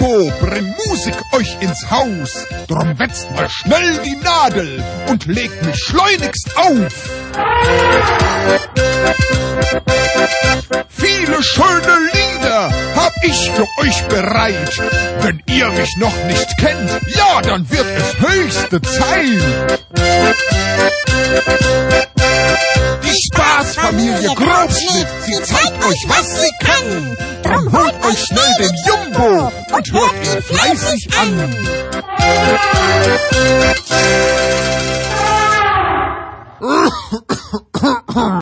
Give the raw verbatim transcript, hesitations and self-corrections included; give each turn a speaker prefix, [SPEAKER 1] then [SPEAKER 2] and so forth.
[SPEAKER 1] Jumbo bringt Musik euch ins Haus. Drum wetzt mal schnell die Nadel und legt mich schleunigst auf. Viele schöne Lieder hab ich für euch bereit. Wenn ihr mich noch nicht kennt, ja, dann wird es höchste Zeit. Die Spaßfamilie Grobschnitt, sie zeigt euch, was sie kann. Drum holt euch schnell den Jumbo und hört ihn fleißig an.